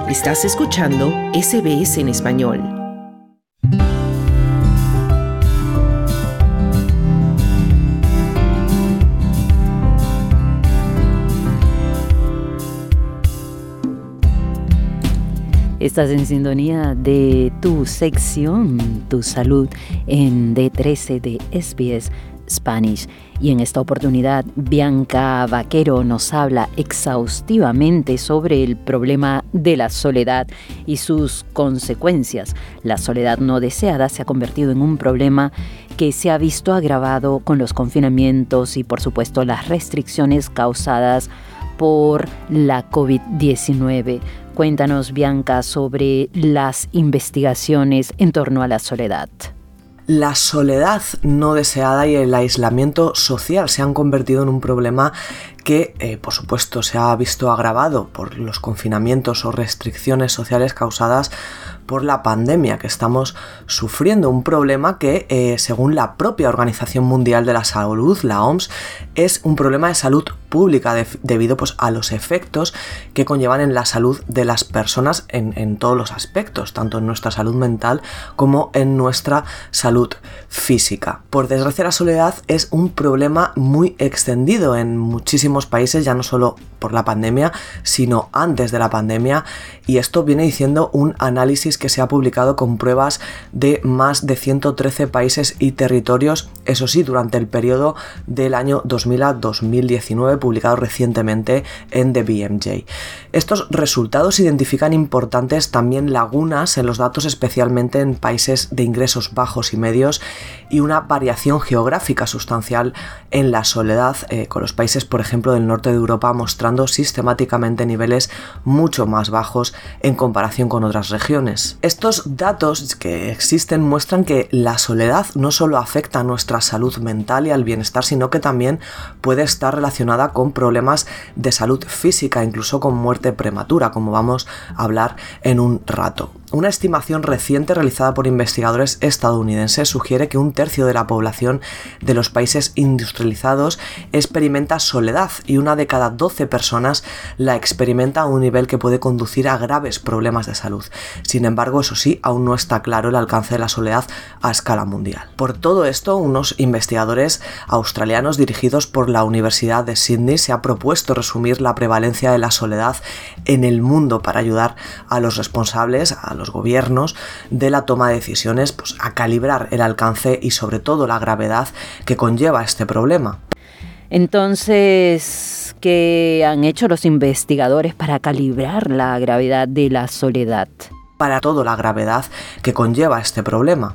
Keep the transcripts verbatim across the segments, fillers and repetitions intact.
Estás escuchando S B S en español. Estás en sintonía de tu sección, Tu Salud, en D trece de S B S Spanish. Y en esta oportunidad, Bianca Vaquero nos habla exhaustivamente sobre el problema de la soledad y sus consecuencias. La soledad no deseada se ha convertido en un problema que se ha visto agravado con los confinamientos y, por supuesto, las restricciones causadas por la COVID diecinueve. Cuéntanos, Bianca, sobre las investigaciones en torno a la soledad. La soledad no deseada y el aislamiento social se han convertido en un problema que, eh, por supuesto, se ha visto agravado por los confinamientos o restricciones sociales causadas por la pandemia que estamos sufriendo. Un problema que, eh, según la propia Organización Mundial de la Salud, la O M S, es un problema de salud pública de, debido pues, a los efectos que conllevan en la salud de las personas en, en todos los aspectos, tanto en nuestra salud mental como en nuestra salud física. Por desgracia, la soledad es un problema muy extendido en muchísimos países, ya no solo por la pandemia, sino antes de la pandemia, y esto viene diciendo un análisis que se ha publicado con pruebas de más de ciento trece países y territorios, eso sí, durante el periodo del año dos mil a dos mil diecinueve, publicado recientemente en The B M J. Estos resultados identifican importantes también lagunas en los datos, especialmente en países de ingresos bajos y medios, y una variación geográfica sustancial en la soledad, eh, con los países, por ejemplo, del norte de Europa mostrando sistemáticamente niveles mucho más bajos en comparación con otras regiones. Estos datos que existen muestran que la soledad no solo afecta a nuestra salud mental y al bienestar, sino que también puede estar relacionada con problemas de salud física, incluso con muerte prematura, como vamos a hablar en un rato. Una estimación reciente realizada por investigadores estadounidenses sugiere que un tercio de la población de los países industrializados experimenta soledad y una de cada doce personas la experimenta a un nivel que puede conducir a graves problemas de salud. Sin embargo, eso sí, aún no está claro el alcance de la soledad a escala mundial. Por todo esto, unos investigadores australianos dirigidos por la Universidad de Sydney se ha propuesto resumir la prevalencia de la soledad en el mundo para ayudar a los responsables, a los gobiernos, de la toma de decisiones, pues, a calibrar el alcance y sobre todo la gravedad que conlleva este problema. Entonces, ¿qué han hecho los investigadores para calibrar la gravedad de la soledad? Para todo la gravedad que conlleva este problema.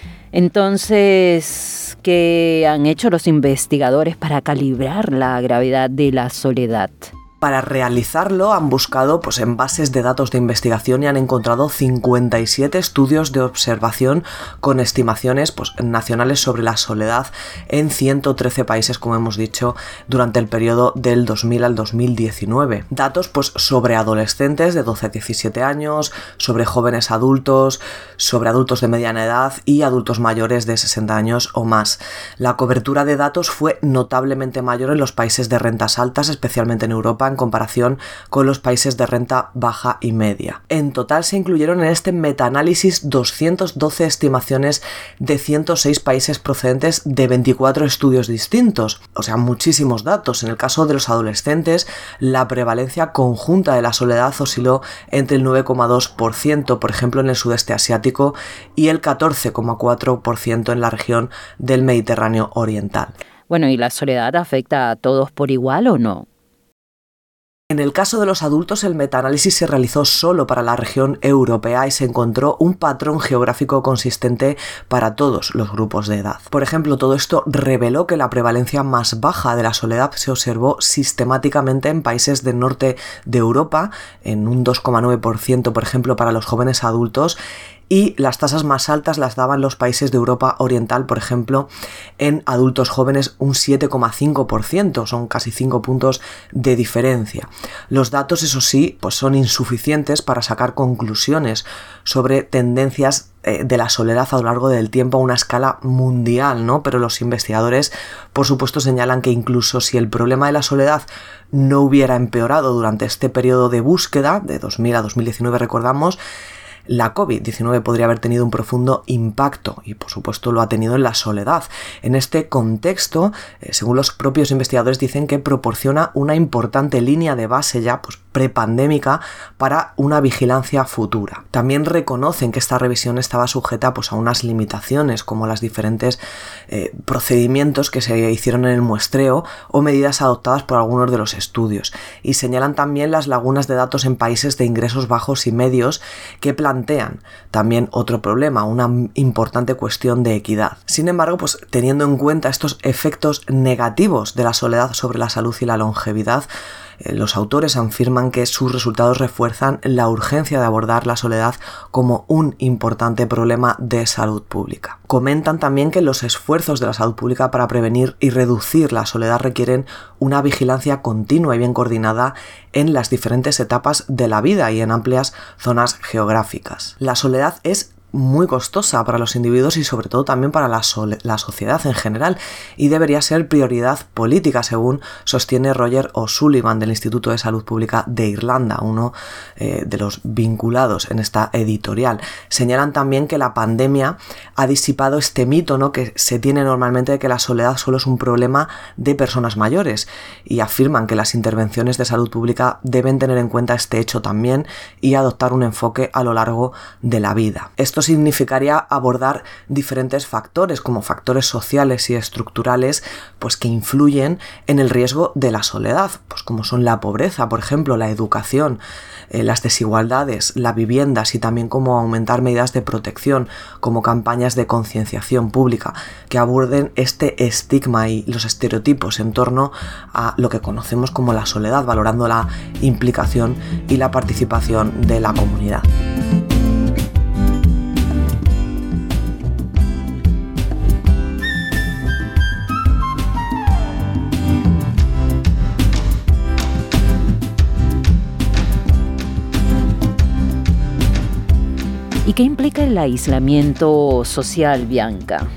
Entonces, ¿qué han hecho los investigadores para calibrar la gravedad de la soledad? Para realizarlo han buscado pues, en bases de datos de investigación y han encontrado cincuenta y siete estudios de observación con estimaciones pues, nacionales sobre la soledad en ciento trece países, como hemos dicho, durante el periodo del dos mil al dos mil diecinueve. Datos pues, sobre adolescentes de doce a diecisiete años, sobre jóvenes adultos, sobre adultos de mediana edad y adultos mayores de sesenta años o más. La cobertura de datos fue notablemente mayor en los países de rentas altas, especialmente en Europa, en comparación con los países de renta baja y media. En total se incluyeron en este metaanálisis doscientas doce estimaciones de ciento seis países procedentes de veinticuatro estudios distintos, o sea, muchísimos datos. En el caso de los adolescentes, la prevalencia conjunta de la soledad osciló entre el nueve coma dos por ciento, por ejemplo, en el sudeste asiático, y el catorce coma cuatro por ciento en la región del Mediterráneo oriental. Bueno, ¿y la soledad afecta a todos por igual o no? En el caso de los adultos, el metaanálisis se realizó solo para la región europea y se encontró un patrón geográfico consistente para todos los grupos de edad. Por ejemplo, todo esto reveló que la prevalencia más baja de la soledad se observó sistemáticamente en países del norte de Europa, en un dos coma nueve por ciento, por ejemplo, para los jóvenes adultos, y las tasas más altas las daban los países de Europa Oriental, por ejemplo, en adultos jóvenes un siete coma cinco por ciento, son casi cinco puntos de diferencia. Los datos, eso sí, pues son insuficientes para sacar conclusiones sobre tendencias de la soledad a lo largo del tiempo a una escala mundial, ¿no? Pero los investigadores, por supuesto, señalan que incluso si el problema de la soledad no hubiera empeorado durante este periodo de búsqueda, de dos mil a dos mil diecinueve, recordamos, la covid diecinueve podría haber tenido un profundo impacto y, por supuesto, lo ha tenido en la soledad. En este contexto, eh, según los propios investigadores, dicen que proporciona una importante línea de base ya pues, prepandémica para una vigilancia futura. También reconocen que esta revisión estaba sujeta pues, a unas limitaciones, como las diferentes eh, procedimientos que se hicieron en el muestreo o medidas adoptadas por algunos de los estudios. Y señalan también las lagunas de datos en países de ingresos bajos y medios que plantean plantean también otro problema, una importante cuestión de equidad. Sin embargo, pues teniendo en cuenta estos efectos negativos de la soledad sobre la salud y la longevidad, eh, los autores afirman que sus resultados refuerzan la urgencia de abordar la soledad como un importante problema de salud pública. Comentan también que los esfuerzos de la salud pública para prevenir y reducir la soledad requieren una vigilancia continua y bien coordinada en las diferentes etapas de la vida y en amplias zonas geográficas. La soledad es muy costosa para los individuos y sobre todo también para la, so- la sociedad en general, y debería ser prioridad política, según sostiene Roger O'Sullivan del Instituto de Salud Pública de Irlanda, uno eh, de los vinculados en esta editorial. Señalan también que la pandemia ha disipado este mito, ¿no?, que se tiene normalmente de que la soledad solo es un problema de personas mayores, y afirman que las intervenciones de salud pública deben tener en cuenta este hecho también y adoptar un enfoque a lo largo de la vida. Esto significaría abordar diferentes factores, como factores sociales y estructurales, pues que influyen en el riesgo de la soledad, pues como son la pobreza, por ejemplo, la educación, eh, las desigualdades, la vivienda, y también cómo aumentar medidas de protección, como campañas de concienciación pública que aborden este estigma y los estereotipos en torno a lo que conocemos como la soledad, valorando la implicación y la participación de la comunidad. ¿Y qué implica el aislamiento social, Bianca?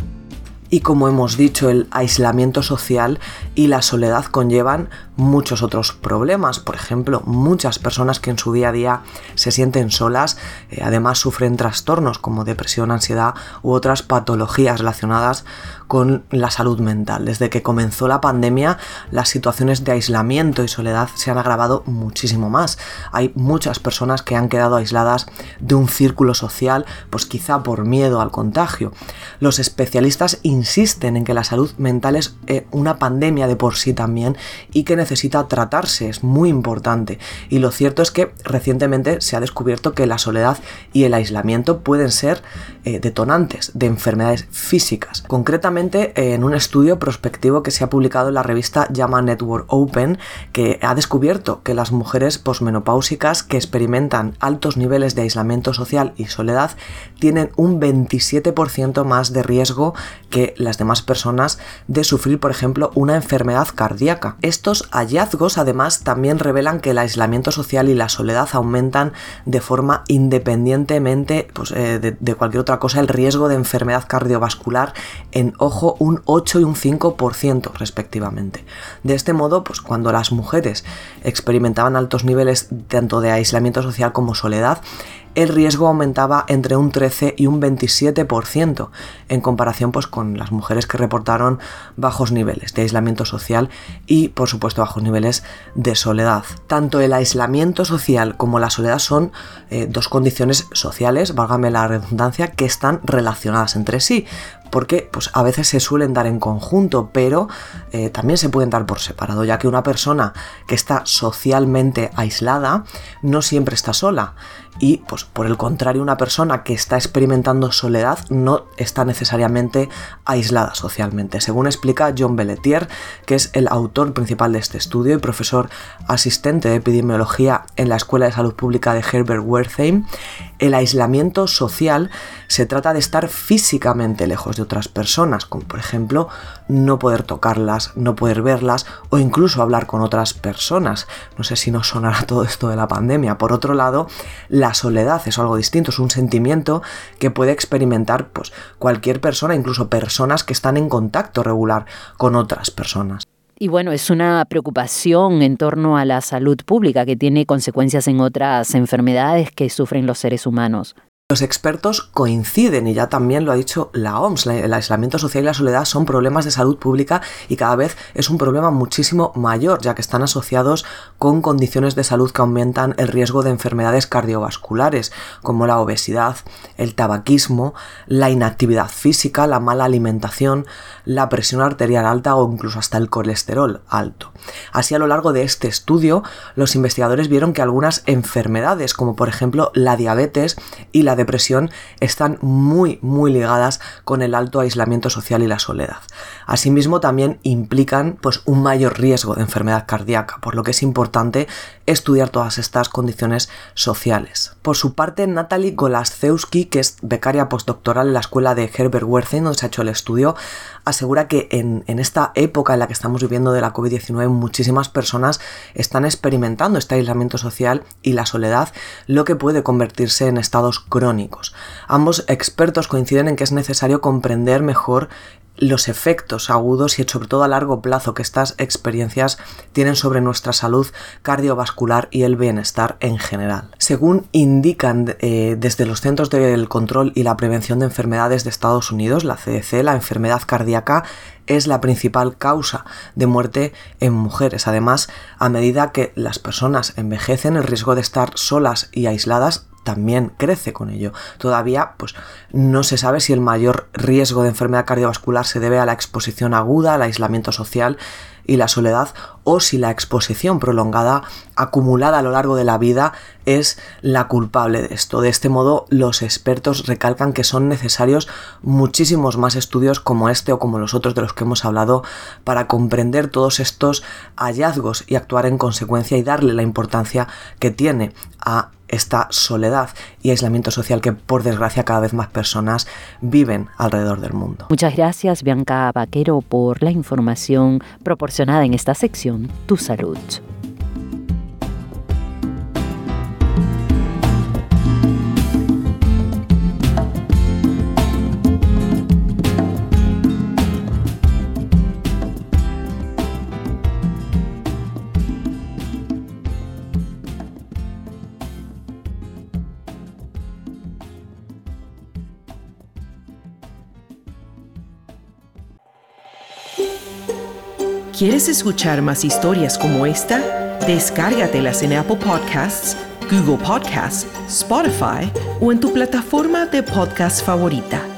Y como hemos dicho, el aislamiento social y la soledad conllevan muchos otros problemas. Por ejemplo, muchas personas que en su día a día se sienten solas, eh, además sufren trastornos como depresión, ansiedad u otras patologías relacionadas con la salud mental. Desde que comenzó la pandemia, las situaciones de aislamiento y soledad se han agravado muchísimo más. Hay muchas personas que han quedado aisladas de un círculo social, pues quizá por miedo al contagio. Los especialistas insisten en que la salud mental es eh, una pandemia de por sí también y que necesita tratarse, es muy importante. Y lo cierto es que recientemente se ha descubierto que la soledad y el aislamiento pueden ser eh, detonantes de enfermedades físicas. Concretamente, en un estudio prospectivo que se ha publicado en la revista JAMA Network Open, que ha descubierto que las mujeres posmenopáusicas que experimentan altos niveles de aislamiento social y soledad tienen un veintisiete por ciento más de riesgo que las demás personas de sufrir, por ejemplo, una enfermedad cardíaca. Estos hallazgos además también revelan que el aislamiento social y la soledad aumentan de forma independientemente pues, eh, de, de cualquier otra cosa el riesgo de enfermedad cardiovascular en, ojo, un ocho y un cinco por ciento respectivamente. De este modo, pues cuando las mujeres experimentaban altos niveles tanto de aislamiento social como soledad, el riesgo aumentaba entre un trece y un veintisiete por ciento en comparación pues, con las mujeres que reportaron bajos niveles de aislamiento social y, por supuesto, bajos niveles de soledad. Tanto el aislamiento social como la soledad son eh, dos condiciones sociales, válgame la redundancia, que están relacionadas entre sí. porque pues, a veces se suelen dar en conjunto, pero eh, también se pueden dar por separado, ya que una persona que está socialmente aislada no siempre está sola. Y, pues, por el contrario, una persona que está experimentando soledad no está necesariamente aislada socialmente. Según explica John Belletier, que es el autor principal de este estudio y profesor asistente de epidemiología en la Escuela de Salud Pública de Herbert Wertheim, el aislamiento social se trata de estar físicamente lejos de otras personas, como por ejemplo no poder tocarlas, no poder verlas o incluso hablar con otras personas. No sé si nos sonará todo esto de la pandemia. Por otro lado, la soledad es algo distinto, es un sentimiento que puede experimentar pues, cualquier persona, incluso personas que están en contacto regular con otras personas. Y bueno, es una preocupación en torno a la salud pública que tiene consecuencias en otras enfermedades que sufren los seres humanos. Los expertos coinciden, y ya también lo ha dicho la O M S, el aislamiento social y la soledad son problemas de salud pública y cada vez es un problema muchísimo mayor, ya que están asociados con condiciones de salud que aumentan el riesgo de enfermedades cardiovasculares, como la obesidad, el tabaquismo, la inactividad física, la mala alimentación, la presión arterial alta o incluso hasta el colesterol alto. Así, a lo largo de este estudio, los investigadores vieron que algunas enfermedades, como por ejemplo la diabetes y la depresión, están muy muy ligadas con el alto aislamiento social y la soledad. Asimismo, también implican pues, un mayor riesgo de enfermedad cardíaca, por lo que es importante estudiar todas estas condiciones sociales. Por su parte, Natalie Golaszewski, que es becaria postdoctoral en la escuela de Herbert Wertheim, donde se ha hecho el estudio, asegura que en, en esta época en la que estamos viviendo de la covid diecinueve, muchísimas personas están experimentando este aislamiento social y la soledad, lo que puede convertirse en estados crónicos. Ambos expertos coinciden en que es necesario comprender mejor los efectos agudos y sobre todo a largo plazo que estas experiencias tienen sobre nuestra salud cardiovascular y el bienestar en general. Según indican eh, desde los Centros del Control y la Prevención de Enfermedades de Estados Unidos, la C D C, la enfermedad cardíaca es la principal causa de muerte en mujeres. Además, a medida que las personas envejecen, el riesgo de estar solas y aisladas también crece con ello. Todavía pues, no se sabe si el mayor riesgo de enfermedad cardiovascular se debe a la exposición aguda, al aislamiento social y la soledad, o si la exposición prolongada acumulada a lo largo de la vida es la culpable de esto. De este modo, los expertos recalcan que son necesarios muchísimos más estudios como este o como los otros de los que hemos hablado para comprender todos estos hallazgos y actuar en consecuencia y darle la importancia que tiene a esta soledad y aislamiento social que, por desgracia, cada vez más personas viven alrededor del mundo. Muchas gracias, Bianca Vaquero, por la información proporcionada en esta sección Tu Salud. ¿Quieres escuchar más historias como esta? Descárgatelas en Apple Podcasts, Google Podcasts, Spotify o en tu plataforma de podcast favorita.